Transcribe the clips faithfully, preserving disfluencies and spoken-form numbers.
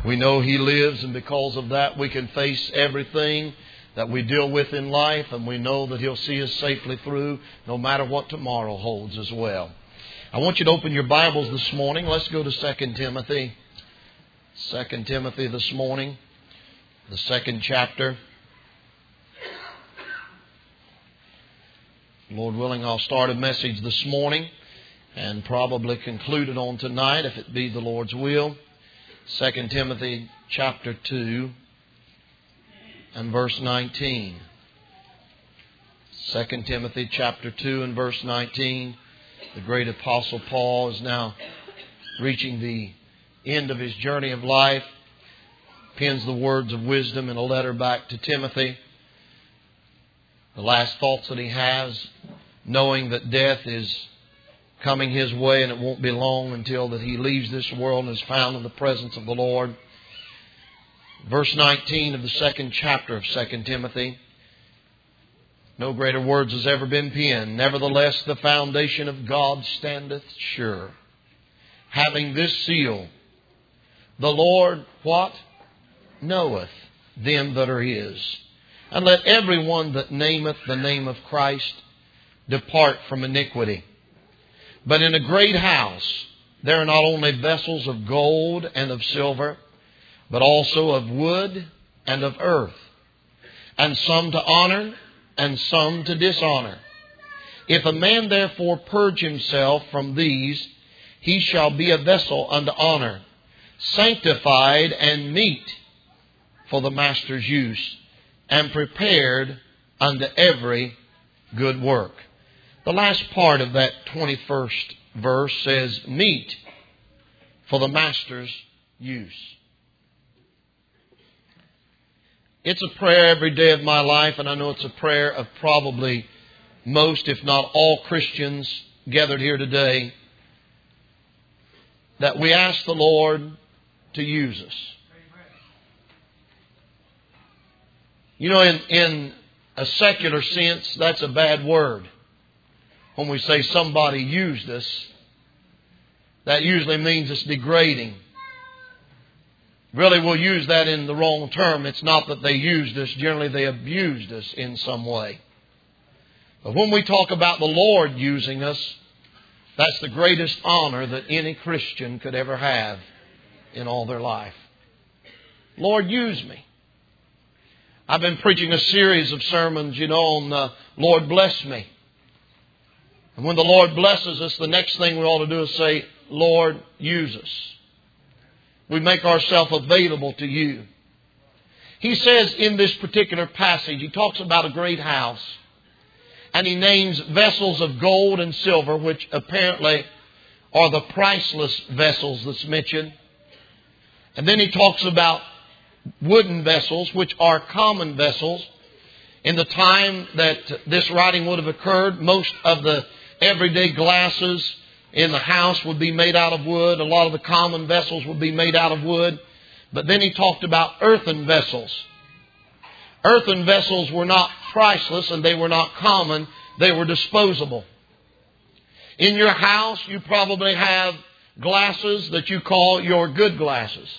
We know He lives, and because of that we can face everything that we deal with in life, and we know that He'll see us safely through no matter what tomorrow holds as well. I want you to open your Bibles this morning. Let's go to Second Timothy. Second Timothy this morning, the second chapter. Lord willing, I'll start a message this morning and probably conclude it on tonight if it be the Lord's will. Second Timothy chapter two and verse nineteen. Second Timothy chapter two and verse nineteen. The great Apostle Paul is now reaching the end of his journey of life. Pens the words of wisdom in a letter back to Timothy. The last thoughts that he has, knowing that death is coming his way and it won't be long until that he leaves this world and is found in the presence of the Lord. Verse nineteen of the second chapter of Second Timothy. No greater words has ever been penned. Nevertheless, the foundation of God standeth sure, having this seal, the Lord, what? Knoweth them that are His. And let every one that nameth the name of Christ depart from iniquity. But in a great house there are not only vessels of gold and of silver, but also of wood and of earth, and some to honor and some to dishonor. If a man therefore purge himself from these, he shall be a vessel unto honor, sanctified and meet for the master's use, and prepared unto every good work. The last part of that twenty-first verse says, meet for the master's use. It's a prayer every day of my life, and I know it's a prayer of probably most, if not all, Christians gathered here today, that we ask the Lord to use us. You know, in, in a secular sense, that's a bad word. When we say somebody used us, that usually means it's degrading. Really, we'll use that in the wrong term. It's not that they used us. Generally, they abused us in some way. But when we talk about the Lord using us, that's the greatest honor that any Christian could ever have in all their life. Lord, use me. I've been preaching a series of sermons, you know, on uh, Lord, bless me. And when the Lord blesses us, the next thing we ought to do is say, Lord, use us. We make ourselves available to You. He says in this particular passage, he talks about a great house. And he names vessels of gold and silver, which apparently are the priceless vessels that's mentioned. And then he talks about wooden vessels, which are common vessels. In the time that this writing would have occurred, most of the everyday glasses in the house would be made out of wood. A lot of the common vessels would be made out of wood. But then he talked about earthen vessels. Earthen vessels were not priceless and they were not common. They were disposable. In your house, you probably have glasses that you call your good glasses.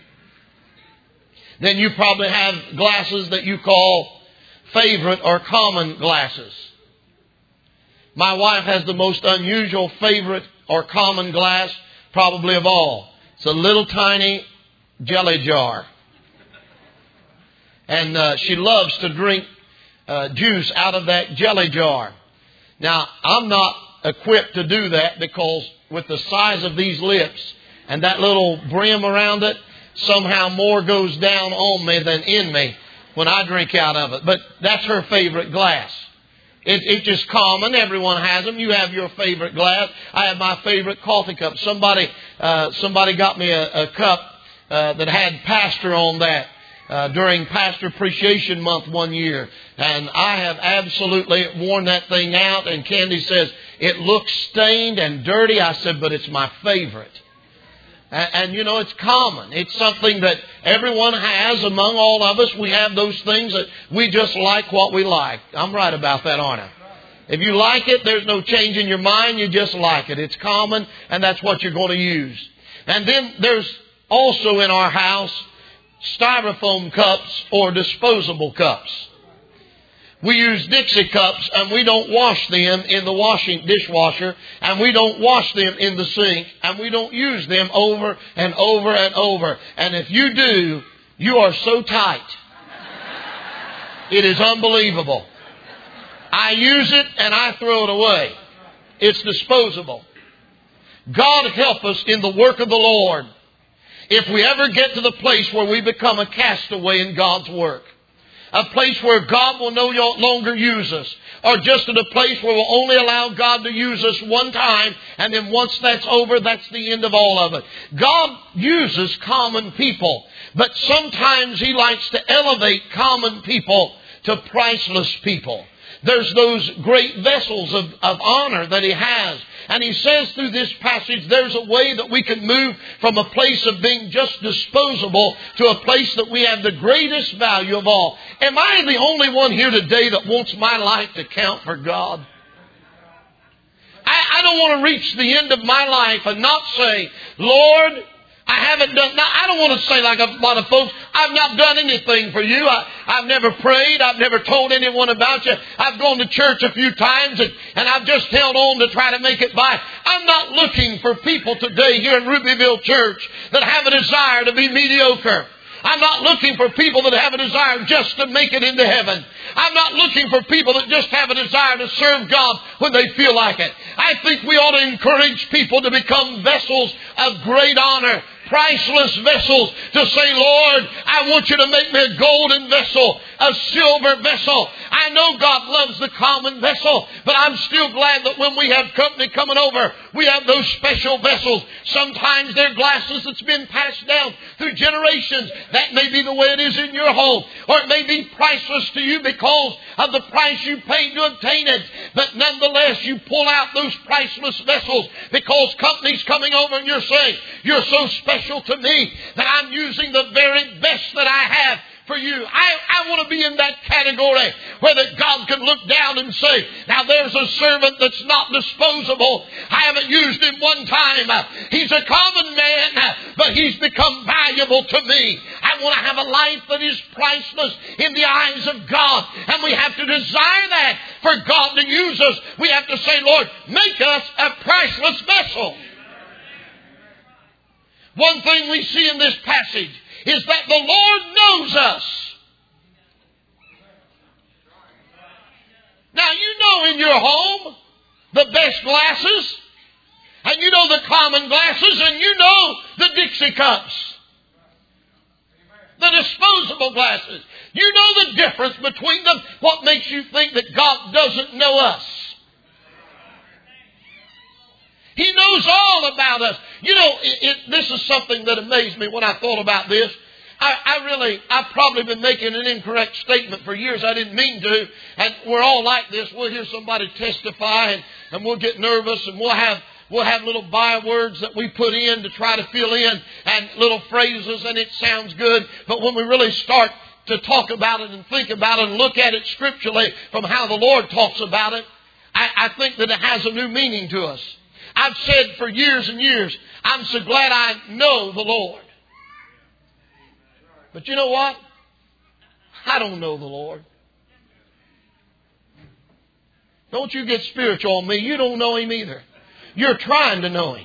Then you probably have glasses that you call favorite or common glasses. My wife has the most unusual favorite or common glass probably of all. It's a little tiny jelly jar. And uh, she loves to drink uh, juice out of that jelly jar. Now, I'm not equipped to do that because with the size of these lips and that little brim around it, somehow more goes down on me than in me when I drink out of it. But that's her favorite glass. It, it's just common. Everyone has them. You have your favorite glass. I have my favorite coffee cup. Somebody uh, somebody got me a, a cup uh, that had pastor on that uh, during Pastor Appreciation Month one year. And I have absolutely worn that thing out. And Candy says, it looks stained and dirty. I said, but it's my favorite. And, and you know, it's common. It's something that everyone has among all of us. We have those things that we just like what we like. I'm right about that, aren't I? If you like it, there's no change in your mind. You just like it. It's common, and that's what you're going to use. And then there's also in our house styrofoam cups or disposable cups. We use Dixie cups and we don't wash them in the washing dishwasher, and we don't wash them in the sink, and we don't use them over and over and over. And if you do, you are so tight. It is unbelievable. I use it and I throw it away. It's disposable. God help us in the work of the Lord if we ever get to the place where we become a castaway in God's work. A place where God will no longer use us. Or just at a place where we'll only allow God to use us one time, and then once that's over, that's the end of all of it. God uses common people, but sometimes He likes to elevate common people to priceless people. There's those great vessels of, of honor that He has. And He says through this passage, there's a way that we can move from a place of being just disposable to a place that we have the greatest value of all. Am I the only one here today that wants my life to count for God? I, I don't want to reach the end of my life and not say, Lord, I haven't done, now I don't want to say like a lot of folks, I've not done anything for you. I, I've never prayed. I've never told anyone about you. I've gone to church a few times and, and I've just held on to try to make it by. I'm not looking for people today here in Rubyville Church that have a desire to be mediocre. I'm not looking for people that have a desire just to make it into heaven. I'm not looking for people that just have a desire to serve God when they feel like it. I think we ought to encourage people to become vessels of great honor, priceless vessels, to say, Lord, I want you to make me a golden vessel, a silver vessel. I know God loves the common vessel, but I'm still glad that when we have company coming over, we have those special vessels. Sometimes they're glasses that's been passed down through generations. That may be the way it is in your home, or it may be priceless to you because of the price you paid to obtain it. But nonetheless, you pull out those priceless vessels because company's coming over and you're saying, you're so special to me that I'm using the very best that I have for you. I, I want to be in that category where that God can look down and say, now there's a servant that's not disposable. I haven't used him one time. He's a common man, but he's become valuable to me. I want to have a life that is priceless in the eyes of God. And we have to desire that for God to use us. We have to say, Lord, make us a priceless vessel. One thing we see in this passage is that the Lord knows us. Now, you know in your home the best glasses, and you know the common glasses, and you know the Dixie cups, the disposable glasses. You know the difference between them. What makes you think that God doesn't know us? He knows all about us. You know, it, it, this is something that amazed me when I thought about this. I, I really, I've probably been making an incorrect statement for years. I didn't mean to. And we're all like this. We'll hear somebody testify and, and we'll get nervous and we'll have We'll have little bywords that we put in to try to fill in and little phrases, and it sounds good. But when we really start to talk about it and think about it and look at it scripturally from how the Lord talks about it, I, I think that it has a new meaning to us. I've said for years and years, I'm so glad I know the Lord. But you know what? I don't know the Lord. Don't you get spiritual on me. You don't know Him either. You're trying to know Him.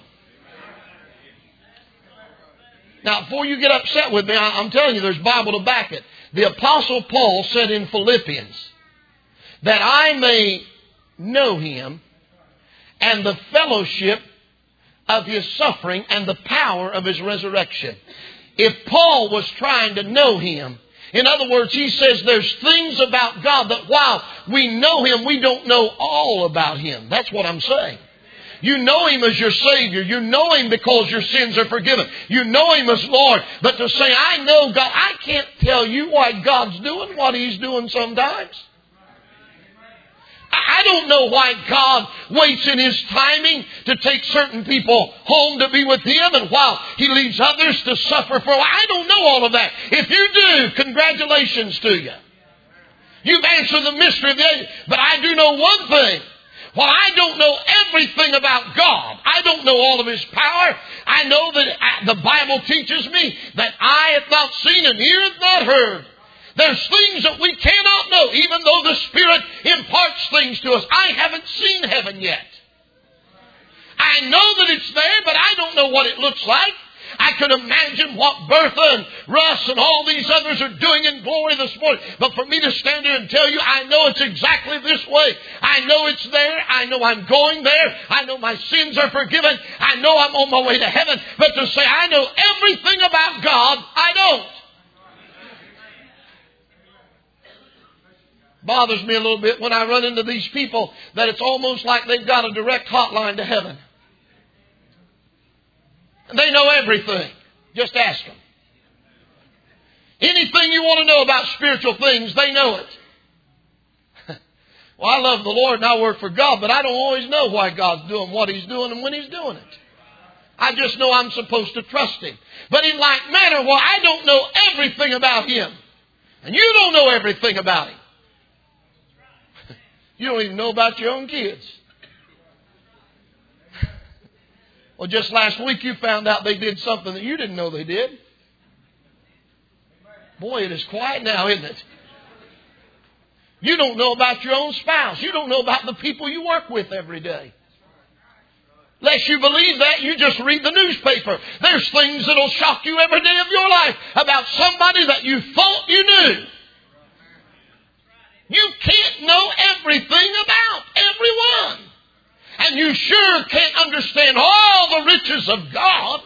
Now, before you get upset with me, I'm telling you there's Bible to back it. The Apostle Paul said in Philippians that I may know Him and the fellowship of His suffering and the power of His resurrection. If Paul was trying to know Him, in other words, he says there's things about God that while we know Him, we don't know all about Him. That's what I'm saying. You know Him as your Savior. You know Him because your sins are forgiven. You know Him as Lord. But to say, I know God, I can't tell you why God's doing what He's doing sometimes. I don't know why God waits in His timing to take certain people home to be with Him and while He leaves others to suffer for a while. I don't know all of that. If you do, congratulations to you. You've answered the mystery of the age. But I do know one thing. While I don't know everything about God, I don't know all of His power, I know that the Bible teaches me that eye hath not seen and ear hath not heard. There's things that we cannot know, even though the Spirit imparts things to us. I haven't seen heaven yet. I know that it's there, but I don't know what it looks like. I could imagine what Bertha and Russ and all these others are doing in glory this morning. But for me to stand here and tell you, I know it's exactly this way. I know it's there. I know I'm going there. I know my sins are forgiven. I know I'm on my way to heaven. But to say I know everything about God, I don't. Bothers me a little bit when I run into these people that it's almost like they've got a direct hotline to heaven. They know everything. Just ask them. Anything you want to know about spiritual things, they know it. Well, I love the Lord and I work for God, but I don't always know why God's doing what He's doing and when He's doing it. I just know I'm supposed to trust Him. But in like manner, well, I don't know everything about Him. And you don't know everything about Him. You don't even know about your own kids. Well, just last week you found out they did something that you didn't know they did. Boy, it is quiet now, isn't it? You don't know about your own spouse. You don't know about the people you work with every day. Lest you believe that, you just read the newspaper. There's things that'll shock you every day of your life about somebody that you thought you knew. You can't know everything about everyone. And you sure can't understand all the riches of God.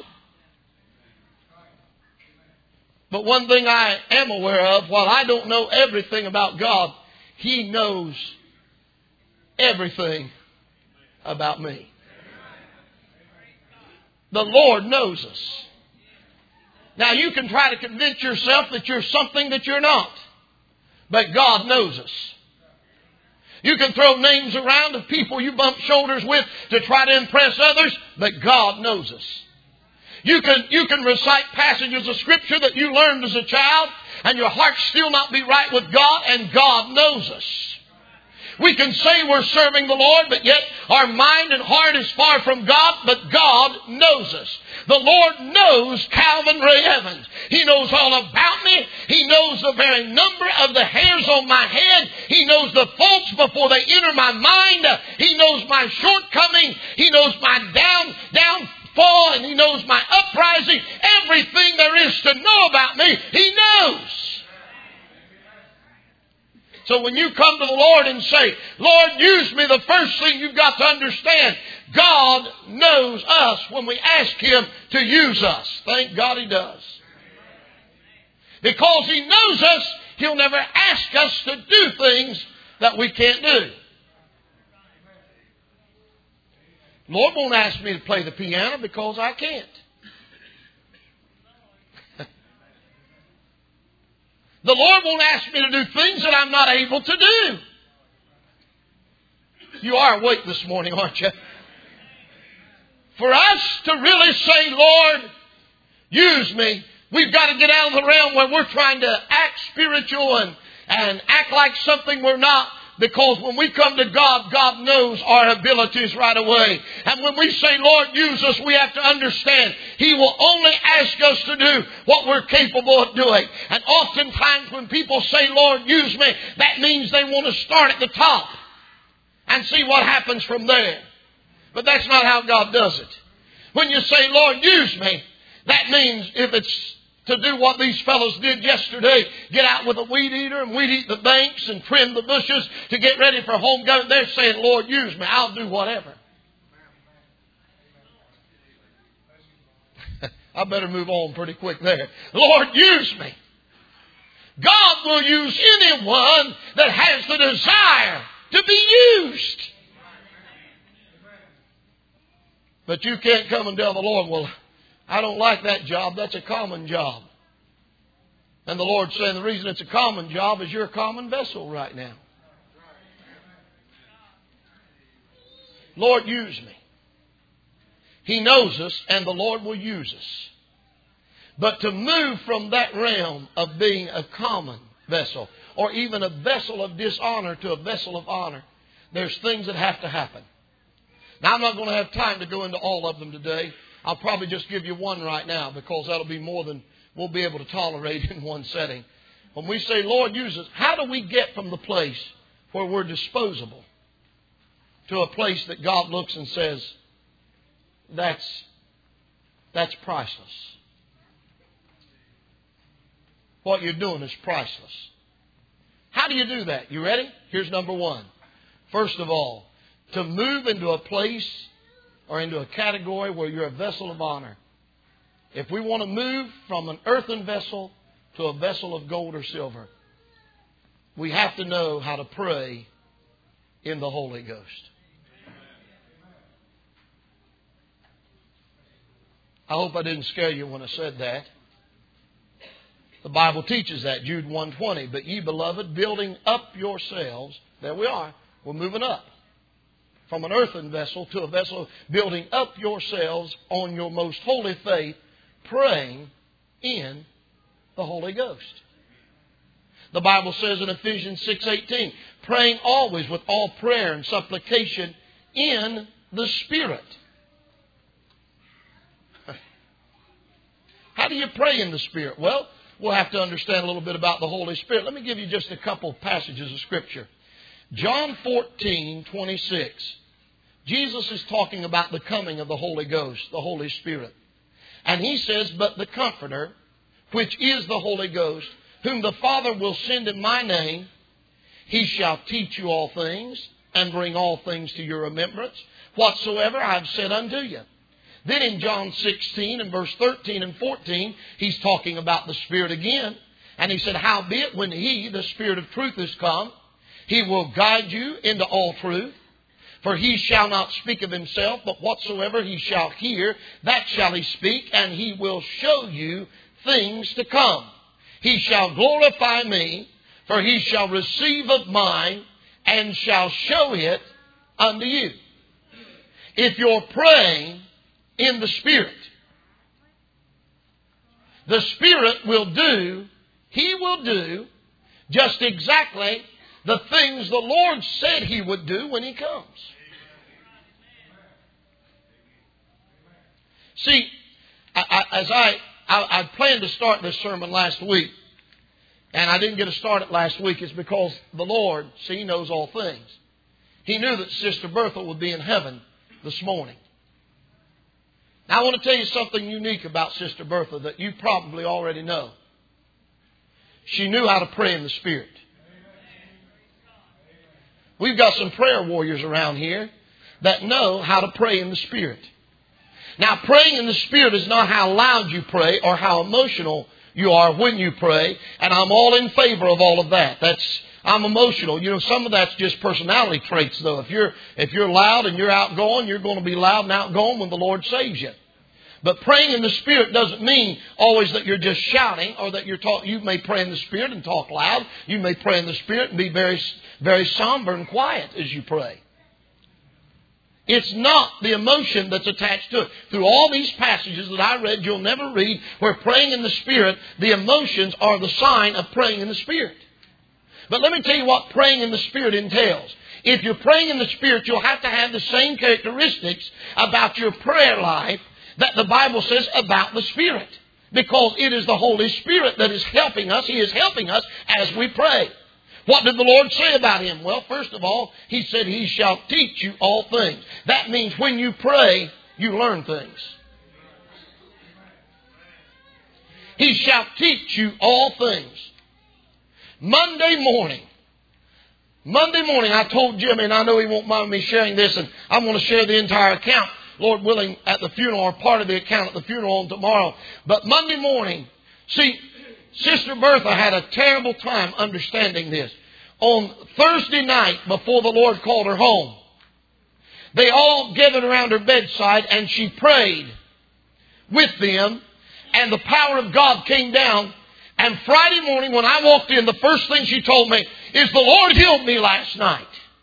But one thing I am aware of, while I don't know everything about God, He knows everything about me. The Lord knows us. Now you can try to convince yourself that you're something that you're not. But God knows us. You can throw names around of people you bump shoulders with to try to impress others, but God knows us. You can, you can recite passages of Scripture that you learned as a child, and your heart still not be right with God, and God knows us. We can say we're serving the Lord, but yet our mind and heart is far from God, but God knows us. The Lord knows Calvin Ray Evans. He knows all about me. He knows the very number of the hairs on my head. He knows the faults before they enter my mind. He knows my shortcoming. He knows my down, downfall, and He knows my uprising. Everything there is to know about me, He knows. So when you come to the Lord and say, Lord, use me, the first thing you've got to understand, God knows us when we ask Him to use us. Thank God He does. Because He knows us, He'll never ask us to do things that we can't do. The Lord won't ask me to play the piano because I can't. The Lord won't ask me to do things that I'm not able to do. You are awake this morning, aren't you? For us to really say, Lord, use me, we've got to get out of the realm where we're trying to act spiritual and, and act like something we're not. Because when we come to God, God knows our abilities right away. And when we say, Lord, use us, we have to understand He will only ask us to do what we're capable of doing. And oftentimes when people say, Lord, use me, that means they want to start at the top and see what happens from there. But that's not how God does it. When you say, Lord, use me, that means if it's to do what these fellows did yesterday, get out with a weed eater and weed eat the banks and trim the bushes to get ready for home going. They're saying, Lord, use me. I'll do whatever. I better move on pretty quick there. Lord, use me. God will use anyone that has the desire to be used. But you can't come and tell the Lord, well, I don't like that job. That's a common job. And the Lord's saying the reason it's a common job is you're a common vessel right now. Lord, use me. He knows us and the Lord will use us. But to move from that realm of being a common vessel or even a vessel of dishonor to a vessel of honor, there's things that have to happen. Now, I'm not going to have time to go into all of them today. I'll probably just give you one right now because that'll be more than we'll be able to tolerate in one setting. When we say, Lord, use us, how do we get from the place where we're disposable to a place that God looks and says, that's, that's priceless? What you're doing is priceless. How do you do that? You ready? Here's number one. First of all, to move into a place or into a category where you're a vessel of honor. If we want to move from an earthen vessel to a vessel of gold or silver, we have to know how to pray in the Holy Ghost. I hope I didn't scare you when I said that. The Bible teaches that, Jude one twenty. But ye, beloved, building up yourselves. There we are. We're moving up. From an earthen vessel to a vessel, building up yourselves on your most holy faith, praying in the Holy Ghost. The Bible says in Ephesians six eighteen, praying always with all prayer and supplication in the Spirit. How do you pray in the Spirit? Well, we'll have to understand a little bit about the Holy Spirit. Let me give you just a couple of passages of Scripture. John fourteen twenty-six. Jesus is talking about the coming of the Holy Ghost, the Holy Spirit. And He says, but the Comforter, which is the Holy Ghost, whom the Father will send in my name, He shall teach you all things and bring all things to your remembrance, whatsoever I have said unto you. Then in John sixteen and verse thirteen and fourteen, He's talking about the Spirit again. And He said, howbeit when He, the Spirit of truth, is come, He will guide you into all truth. For He shall not speak of Himself, but whatsoever He shall hear, that shall He speak, and He will show you things to come. He shall glorify me, for He shall receive of mine, and shall show it unto you. If you're praying in the Spirit, the Spirit will do, He will do just exactly the things the Lord said He would do when He comes. See, I, I, as I, I, I planned to start this sermon last week, and I didn't get to start it last week, it's because the Lord, see, He knows all things. He knew that Sister Bertha would be in heaven this morning. Now, I want to tell you something unique about Sister Bertha that you probably already know. She knew how to pray in the Spirit. We've got some prayer warriors around here that know how to pray in the Spirit. Now, praying in the Spirit is not how loud you pray or how emotional you are when you pray. And I'm all in favor of all of that. That's I'm emotional. You know, some of that's just personality traits, though. If you're if you're loud and you're outgoing, you're going to be loud and outgoing when the Lord saves you. But praying in the Spirit doesn't mean always that you're just shouting or that you're talk. You may pray in the Spirit and talk loud. You may pray in the Spirit and be very, very somber and quiet as you pray. It's not the emotion that's attached to it. Through all these passages that I read, you'll never read where praying in the Spirit, the emotions are the sign of praying in the Spirit. But let me tell you what praying in the Spirit entails. If you're praying in the Spirit, you'll have to have the same characteristics about your prayer life that the Bible says about the Spirit. Because it is the Holy Spirit that is helping us. He is helping us as we pray. What did the Lord say about Him? Well, first of all, He said He shall teach you all things. That means when you pray, you learn things. He shall teach you all things. Monday morning, Monday morning, I told Jimmy, and I know he won't mind me sharing this, and I'm going to share the entire account, Lord willing, at the funeral, or part of the account at the funeral on tomorrow. But Monday morning, see, Sister Bertha had a terrible time understanding this. On Thursday night, before the Lord called her home, they all gathered around her bedside and she prayed with them, and the power of God came down. And Friday morning when I walked in, the first thing she told me is, the Lord healed me last night.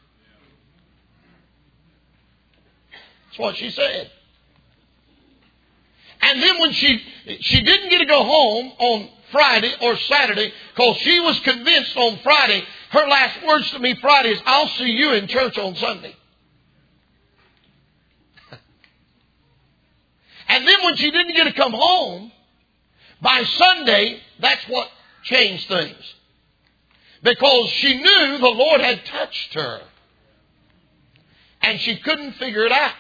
That's what she said. And then when she she didn't get to go home on Friday or Saturday, because she was convinced on Friday Her last words to me Friday is, I'll see you in church on Sunday. And then when she didn't get to come home, by Sunday, that's what changed things. Because she knew the Lord had touched her. And she couldn't figure it out.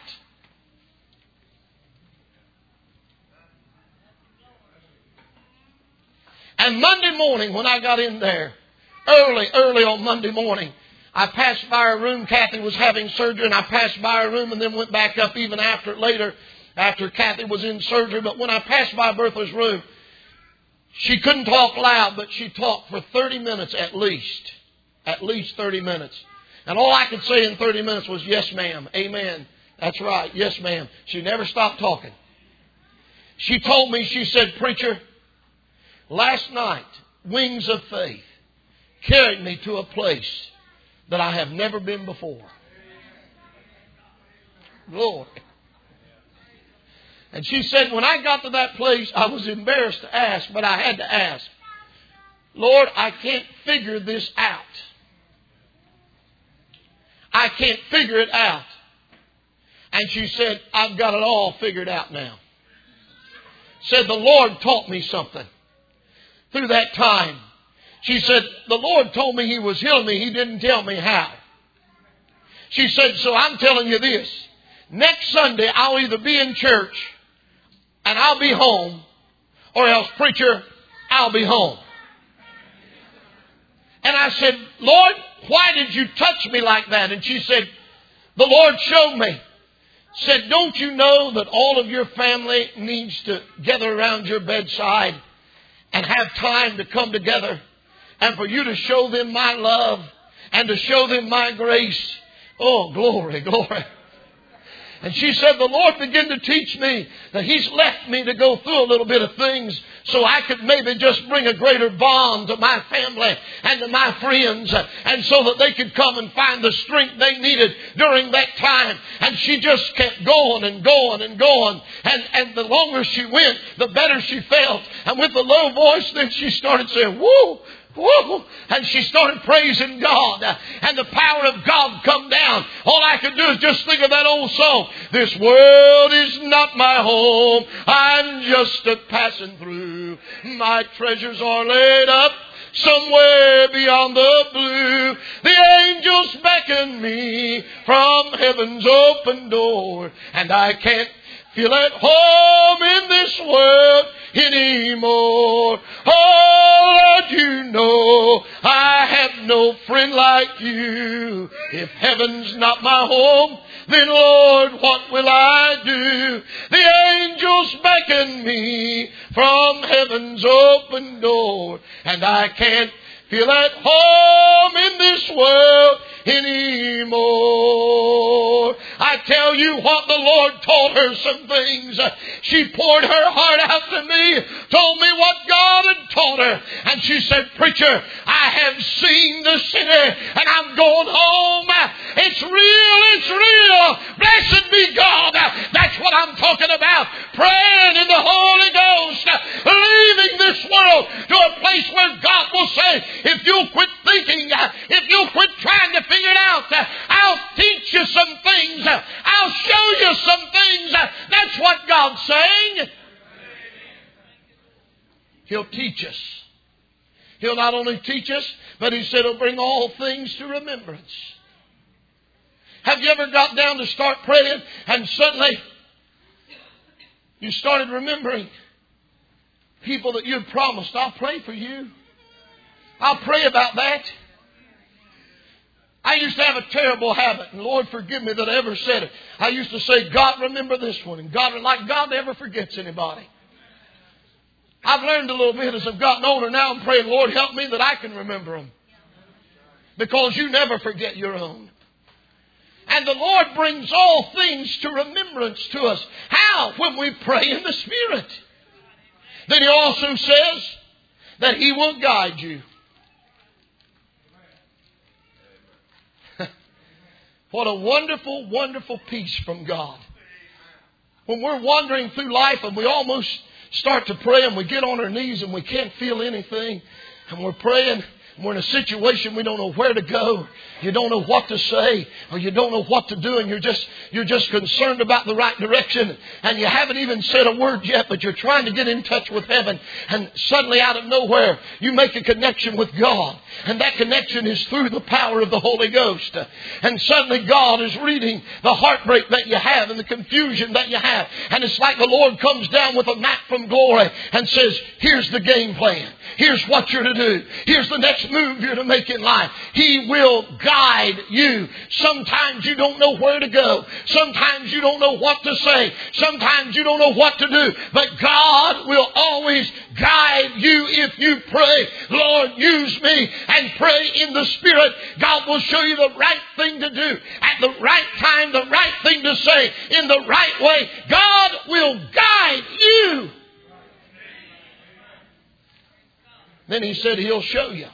And Monday morning, when I got in there, early, early on Monday morning, I passed by her room. Kathy was having surgery, and I passed by her room and then went back up even after it later, after Kathy was in surgery. But when I passed by Bertha's room, she couldn't talk loud, but she talked for thirty minutes at least. At least thirty minutes. And all I could say in thirty minutes was, yes, ma'am. Amen. That's right. Yes, ma'am. She never stopped talking. She told me, she said, preacher, last night, wings of faith carried me to a place that I have never been before. Glory. And she said, when I got to that place, I was embarrassed to ask, but I had to ask, Lord, I can't figure this out. I can't figure it out. And she said, I've got it all figured out now. Said, the Lord taught me something through that time. She said, the Lord told me He was healing me. He didn't tell me how. She said, so I'm telling you this. Next Sunday, I'll either be in church and I'll be home, or else, preacher, I'll be home. And I said, Lord, why did you touch me like that? And she said, the Lord showed me. Said, don't you know that all of your family needs to gather around your bedside and have time to come together and for you to show them my love and to show them my grace? Oh, glory, glory. And she said, the Lord began to teach me that He's left me to go through a little bit of things so I could maybe just bring a greater bond to my family and to my friends, and so that they could come and find the strength they needed during that time. And she just kept going and going and going. And, and the longer she went, the better she felt. And with a low voice, then she started saying, woo! Whoa. And she started praising God. And the power of God come down. All I could do is just think of that old song. This world is not my home. I'm just a passing through. My treasures are laid up somewhere beyond the blue. The angels beckon me from heaven's open door. And I can't feel at home in this world anymore. Oh, Lord, you know I have no friend like you. If heaven's not my home, then Lord, what will I do? The angels beckon me from heaven's open door, and I can't feel at home in this world anymore. I tell you what, the Lord taught her some things. She poured her heart out to me, told me what God had taught her. And she said, preacher, I have seen the city and I'm going home. It's real, it's real. Blessed be God. That's what I'm talking about. Praying in the Holy Ghost. Leaving this world to a place where God will say, if you'll quit thinking, if you'll quit trying to figure it out, I'll teach you some things. I'll show you some things. That's what God's saying. He'll teach us. He'll not only teach us, but He said He'll bring all things to remembrance. Have you ever got down to start praying and suddenly you started remembering people that you had promised, I'll pray for you. I'll pray about that. I used to have a terrible habit, and Lord forgive me that I ever said it. I used to say, God, remember this one. And God, like God never forgets anybody. I've learned a little bit as I've gotten older now. I'm praying, Lord, help me that I can remember them. Because you never forget your own. And the Lord brings all things to remembrance to us. How? When we pray in the Spirit. Then He also says that He will guide you. What a wonderful, wonderful peace from God. When we're wandering through life and we almost start to pray and we get on our knees and we can't feel anything, and we're praying, We're in a situation we don't know where to go. You don't know what to say, or you don't know what to do, and you're just you're just concerned about the right direction, and you haven't even said a word yet, but you're trying to get in touch with heaven, and suddenly out of nowhere you make a connection with God, and that connection is through the power of the Holy Ghost, and suddenly God is reading the heartbreak that you have and the confusion that you have, and it's like the Lord comes down with a map from glory and says, here's the game plan. Here's what you're to do. Here's the next move you're to make in life. He will guide you. Sometimes you don't know where to go. Sometimes you don't know what to say. Sometimes you don't know what to do. But God will always guide you if you pray, Lord, use me, and pray in the Spirit. God will show you the right thing to do at the right time, the right thing to say in the right way. God will guide you. Then He said He'll show you.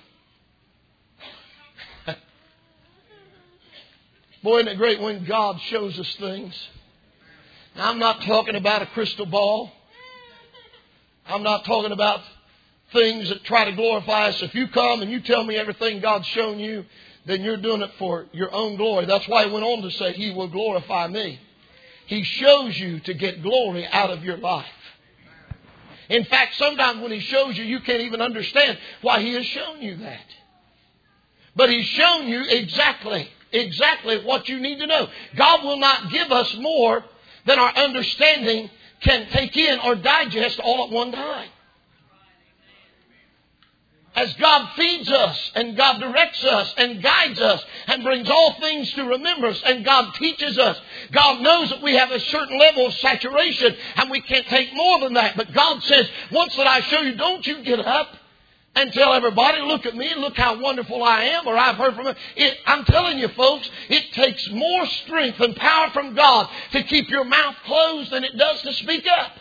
Boy, isn't it great when God shows us things? Now, I'm not talking about a crystal ball. I'm not talking about things that try to glorify us. If you come and you tell me everything God's shown you, then you're doing it for your own glory. That's why He went on to say He will glorify me. He shows you to get glory out of your life. In fact, sometimes when He shows you, you can't even understand why He has shown you that. But He's shown you exactly, exactly what you need to know. God will not give us more than our understanding can take in or digest all at one time. As God feeds us and God directs us and guides us and brings all things to remembrance and God teaches us, God knows that we have a certain level of saturation and we can't take more than that. But God says, once that I show you, don't you get up and tell everybody, look at me, look how wonderful I am, or I've heard from Him. It, I'm telling you folks, it takes more strength and power from God to keep your mouth closed than it does to speak up.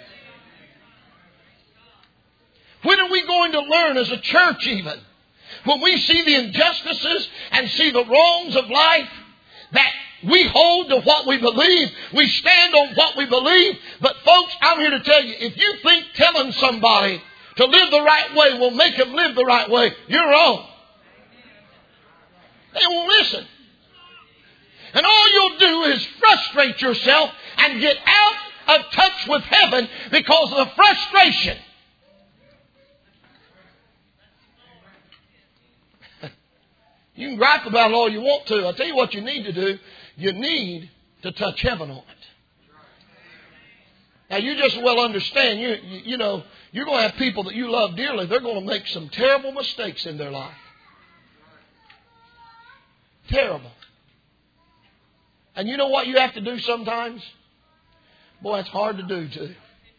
When are we going to learn as a church even? When we see the injustices and see the wrongs of life, that we hold to what we believe. We stand on what we believe. But folks, I'm here to tell you, if you think telling somebody to live the right way will make them live the right way, you're wrong. They won't listen. And all you'll do is frustrate yourself and get out of touch with heaven because of the frustration. You can gripe about it all you want to. I'll tell you what you need to do. You need to touch heaven on it. Now, you just well understand, you, you, you know, you're going to have people that you love dearly. They're going to make some terrible mistakes in their life. Terrible. And you know what you have to do sometimes? Boy, it's hard to do too.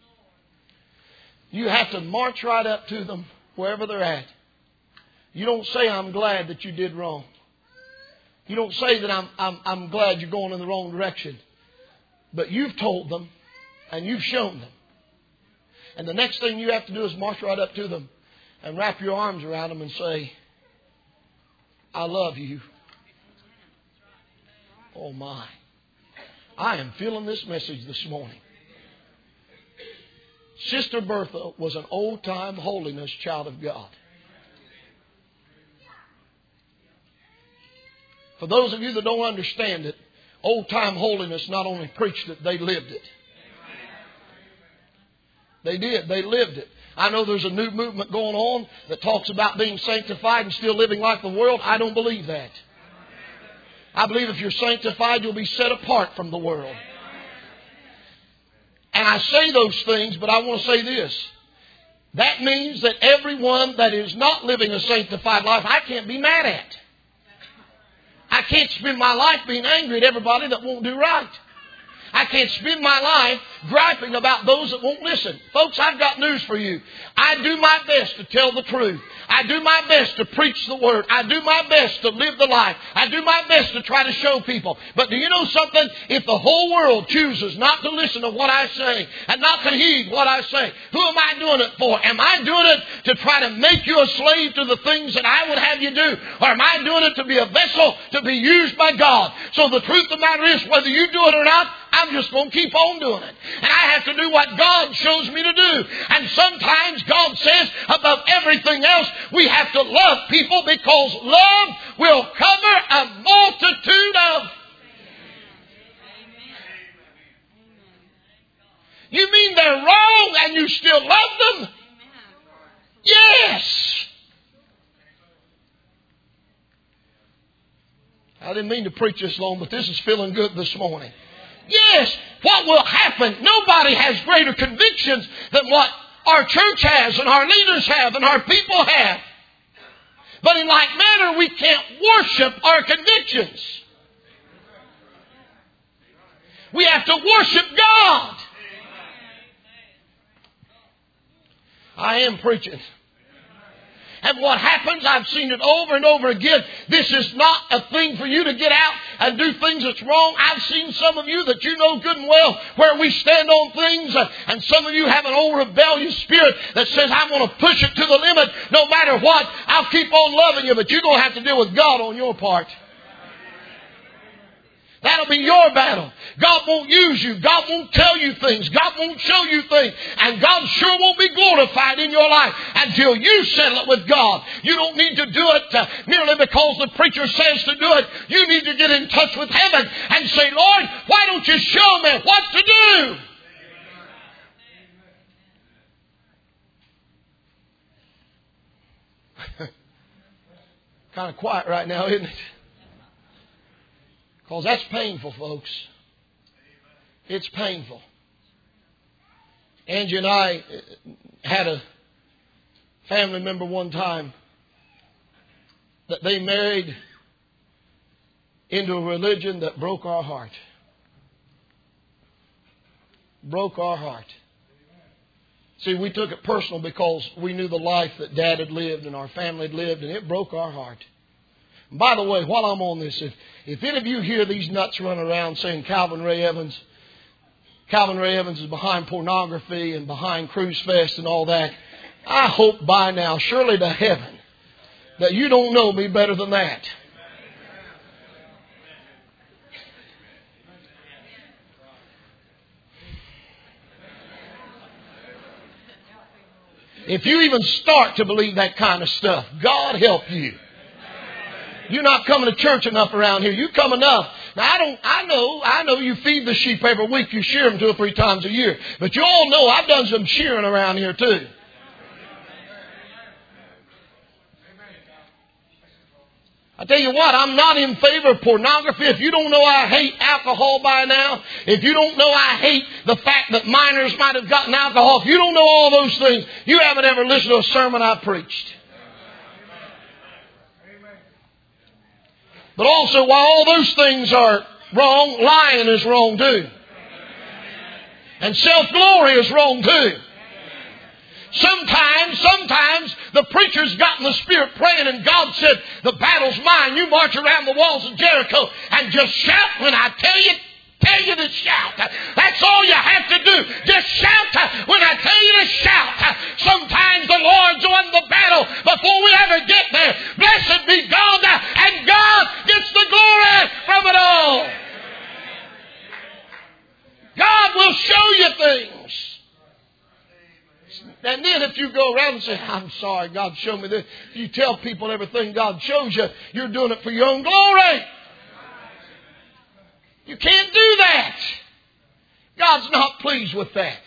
You have to march right up to them wherever they're at. You don't say, I'm glad that you did wrong. You don't say that I'm, I'm, I'm glad you're going in the wrong direction. But you've told them and you've shown them. And the next thing you have to do is march right up to them and wrap your arms around them and say, I love you. Oh my. I am feeling this message this morning. Sister Bertha was an old-time holiness child of God. For those of you that don't understand it, old-time holiness not only preached it, they lived it. They did. They lived it. I know there's a new movement going on that talks about being sanctified and still living like the world. I don't believe that. I believe if you're sanctified, you'll be set apart from the world. And I say those things, but I want to say this. That means that everyone that is not living a sanctified life, I can't be mad at. I can't spend my life being angry at everybody that won't do right. I can't spend my life griping about those that won't listen. Folks, I've got news for you. I do my best to tell the truth. I do my best to preach the Word. I do my best to live the life. I do my best to try to show people. But do you know something? If the whole world chooses not to listen to what I say and not to heed what I say, who am I doing it for? Am I doing it to try to make you a slave to the things that I would have you do? Or am I doing it to be a vessel to be used by God? So the truth of the matter is, whether you do it or not, I'm just going to keep on doing it. And I have to do what God shows me to do. And sometimes God says, above everything else, we have to love people because love will cover a multitude of. You mean they're wrong and you still love them? Yes. I didn't mean to preach this long, but this is feeling good this morning. Yes, what will happen? Nobody has greater convictions than what our church has and our leaders have and our people have. But in like manner, we can't worship our convictions. We have to worship God. I am preaching. And what happens, I've seen it over and over again. This is not a thing for you to get out and do things that's wrong. I've seen some of you that you know good and well where we stand on things. And some of you have an old rebellious spirit that says, I'm going to push it to the limit. No matter what, I'll keep on loving you. But you're going to have to deal with God on your part. That'll be your battle. God won't use you. God won't tell you things. God won't show you things. And God sure won't be glorified in your life until you settle it with God. You don't need to do it uh, merely because the preacher says to do it. You need to get in touch with heaven and say, Lord, why don't you show me what to do? Kind of quiet right now, isn't it? Because that's painful, folks. It's painful. Angie and I had a family member one time that they married into a religion that broke our heart. Broke our heart. See, we took it personal because we knew the life that Dad had lived and our family had lived, and it broke our heart. By the way, while I'm on this, if, if any of you hear these nuts run around saying Calvin Ray Evans, Calvin Ray Evans is behind pornography and behind Cruise Fest and all that, I hope by now, surely to heaven, that you don't know me better than that. If you even start to believe that kind of stuff, God help you. You're not coming to church enough around here. You come enough. Now, I don't, I know, I know you feed the sheep every week. You shear them two or three times a year. But you all know I've done some shearing around here too. I tell you what, I'm not in favor of pornography. If you don't know I hate alcohol by now, if you don't know I hate the fact that minors might have gotten alcohol, if you don't know all those things, you haven't ever listened to a sermon I preached. But also, while all those things are wrong, lying is wrong too. And self-glory is wrong too. Sometimes, sometimes the preacher's got in the Spirit praying and God said, the battle's mine. You march around the walls of Jericho and just shout when I tell you, tell you to shout. That's all you have to do. Just shout when I tell you to shout. Sometimes the Lord's won the battle before we ever get there. Blessed be God, and God gets the glory from it all. God will show you things. And then if you go around and say, I'm sorry, God showed me this. If you tell people everything God shows you, you're doing it for your own glory. You can't do that. God's not pleased with that.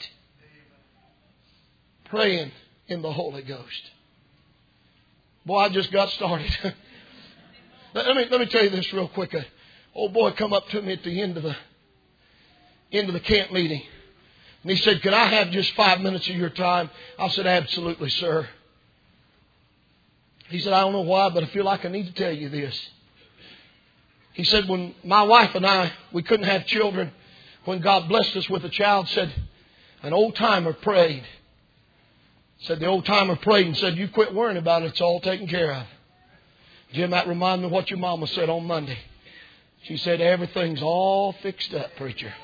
Praying in the Holy Ghost. Boy, I just got started. let me let me tell you this real quick. An old boy come up to me at the end of the end of the camp meeting. And he said, "Can I have just five minutes of your time?" I said, "Absolutely, sir." He said, "I don't know why, but I feel like I need to tell you this." He said, when my wife and I, we couldn't have children, when God blessed us with a child, said, an old timer prayed. Said the old timer prayed and said, "You quit worrying about it. It's all taken care of." Jim, that reminded me of what your mama said on Monday. She said, "Everything's all fixed up, preacher."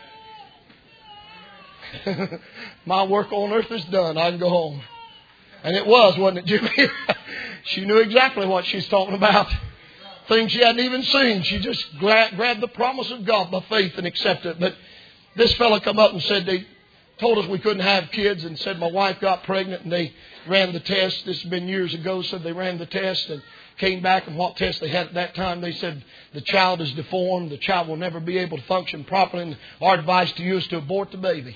My work on earth is done. I can go home. And it was, wasn't it, Jimmy? She knew exactly what she's talking about. Things she hadn't even seen. She just gra- grabbed the promise of God by faith and accepted it. But This fella come up and said they told us we couldn't have kids and said my wife got pregnant and they ran the test. This has been years ago. Said they ran the test and came back, and what test they had at that time, they said the child is deformed. The child will never be able to function properly. And our advice to you is to abort the baby.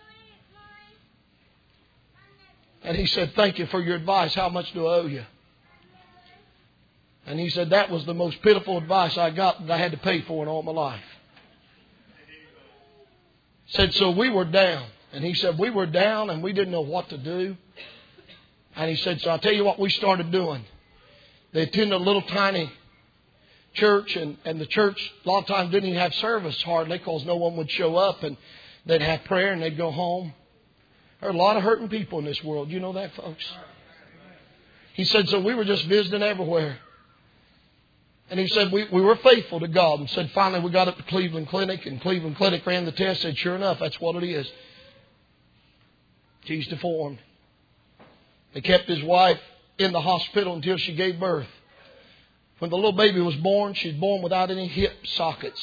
And he said, thank you for your advice. How much do I owe you? And he said, that was the most pitiful advice I got that I had to pay for in all my life. Said, so we were down. And he said, we were down and we didn't know what to do. And he said, so I'll tell you what we started doing. They attended a little tiny church, and, and the church a lot of times didn't even have service hardly because no one would show up, and they'd have prayer and they'd go home. There are a lot of hurting people in this world. You know that, folks? He said, so we were just visiting everywhere. And he said, we, we were faithful to God. And said, finally, we got up to Cleveland Clinic, and Cleveland Clinic ran the test. Said, sure enough, that's what it is. She's deformed. They kept his wife in the hospital until she gave birth. When the little baby was born, she was born without any hip sockets.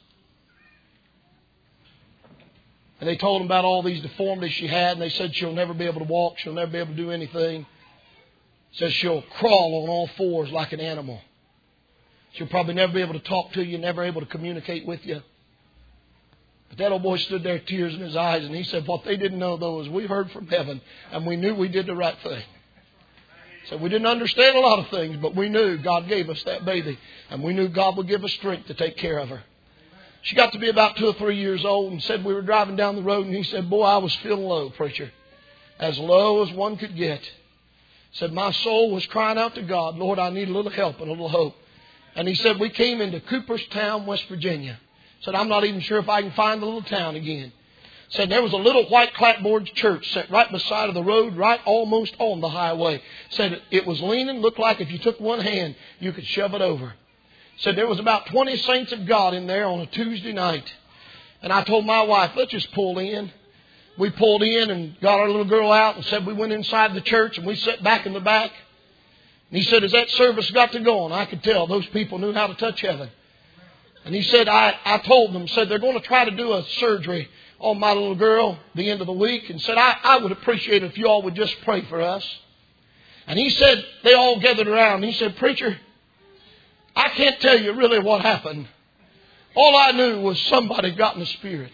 And they told him about all these deformities she had, and they said she'll never be able to walk, she'll never be able to do anything. Says she'll crawl on all fours like an animal. She'll probably never be able to talk to you, never able to communicate with you. But that old boy stood there, tears in his eyes, and he said, what they didn't know, though, is we heard from heaven, and we knew we did the right thing. So we didn't understand a lot of things, but we knew God gave us that baby, and we knew God would give us strength to take care of her. She got to be about two or three years old, and said we were driving down the road, and he said, boy, I was feeling low, preacher. As low as one could get. Said my soul was crying out to God, Lord, I need a little help and a little hope. And he said, we came into Cooperstown, West Virginia. Said, I'm not even sure if I can find the little town again. Said, there was a little white clapboard church set right beside of the road, right almost on the highway. Said, it was leaning, looked like if you took one hand, you could shove it over. Said, there was about twenty saints of God in there on a Tuesday night. And I told my wife, let's just pull in. We pulled in and got our little girl out and said we went inside the church and we sat back in the back. And he said, as that service got to going, I could tell those people knew how to touch heaven. And he said, I, I told them, said they're going to try to do a surgery on my little girl the end of the week. And said, I, I would appreciate it if you all would just pray for us. And he said, they all gathered around. And he said, preacher, I can't tell you really what happened. All I knew was somebody got in the Spirit.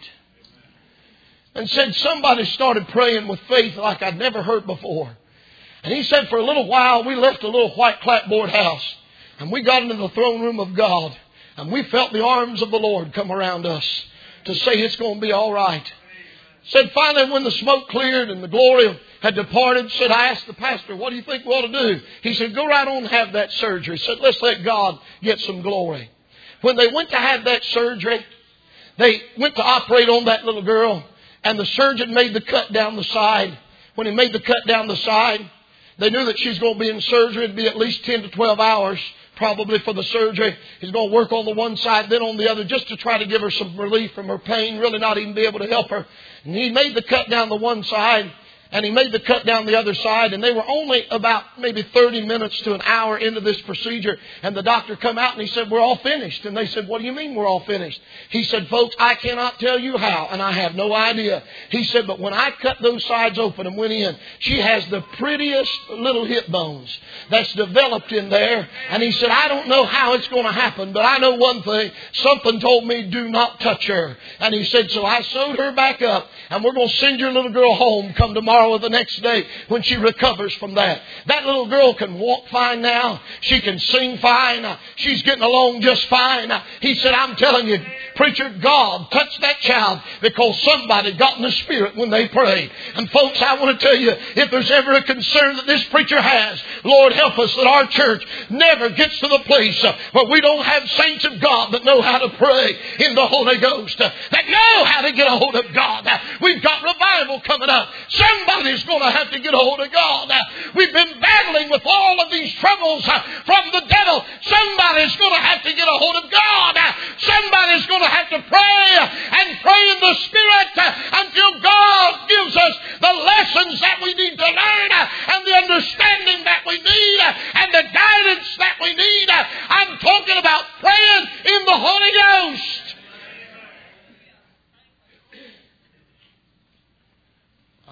And said somebody started praying with faith like I'd never heard before. And he said for a little while we left a little white clapboard house. And we got into the throne room of God. And we felt the arms of the Lord come around us to say it's going to be all right. Said finally when the smoke cleared and the glory had departed, said I asked the pastor, what do you think we ought to do? He said, go right on and have that surgery. Said, let's let God get some glory. When they went to have that surgery, they went to operate on that little girl. And the surgeon made the cut down the side. When he made the cut down the side, they knew that she's going to be in surgery. It'd be at least ten to twelve hours probably for the surgery. He's going to work on the one side, then on the other, just to try to give her some relief from her pain, really not even be able to help her. And he made the cut down the one side, and he made the cut down the other side, and they were only about maybe thirty minutes to an hour into this procedure. And the doctor come out and he said, we're all finished. And they said, what do you mean we're all finished? He said, folks, I cannot tell you how, and I have no idea. He said, but when I cut those sides open and went in, she has the prettiest little hip bones that's developed in there. And he said, I don't know how it's going to happen, but I know one thing. Something told me, do not touch her. And he said, so I sewed her back up, and we're going to send your little girl home come tomorrow or the next day when she recovers from that. That little girl can walk fine now. She can sing fine. She's getting along just fine. He said, I'm telling you, preacher, God touched that child because somebody got in the Spirit when they prayed. And folks, I want to tell you, if there's ever a concern that this preacher has, Lord help us that our church never gets to the place where we don't have saints of God that know how to pray in the Holy Ghost, that know how to get a hold of God. We've got revival coming up. Somebody's going to have to get a hold of God. We've been battling with all of these troubles from the devil. Somebody's going to have to get a hold of God. Somebody's going to have to pray and pray in the Spirit until God gives us the lessons that we need to learn and the understanding that we need and the guidance that we need. I'm talking about praying in the Holy Ghost.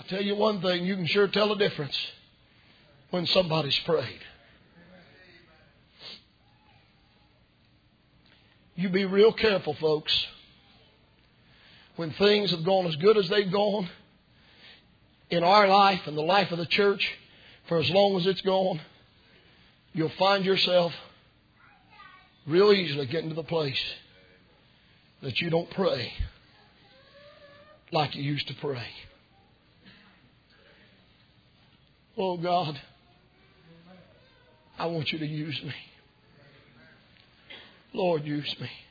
Tell you one thing, you can sure tell a difference when somebody's prayed. You be real careful, folks. When things have gone as good as they've gone in our life and the life of the church, for as long as it's gone, you'll find yourself real easily getting to the place that you don't pray like you used to pray. Oh God, I want you to use me. Lord, use me.